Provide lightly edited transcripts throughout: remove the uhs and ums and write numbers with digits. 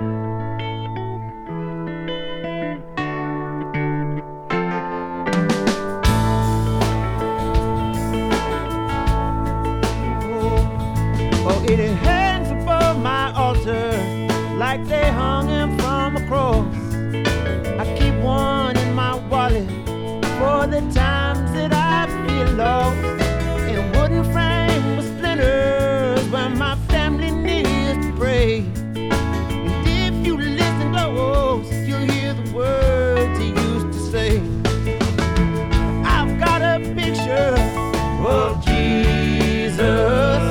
Oh, it hangs above my altar like they hung him from a cross. I keep one in my wallet for the times that I feel lost. In a wooden frame with splinters where my family needs to pray. And if you listen close, you'll hear the words he used to say. I've got a picture of Jesus.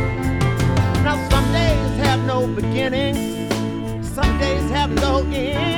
Beginning, some days have no end.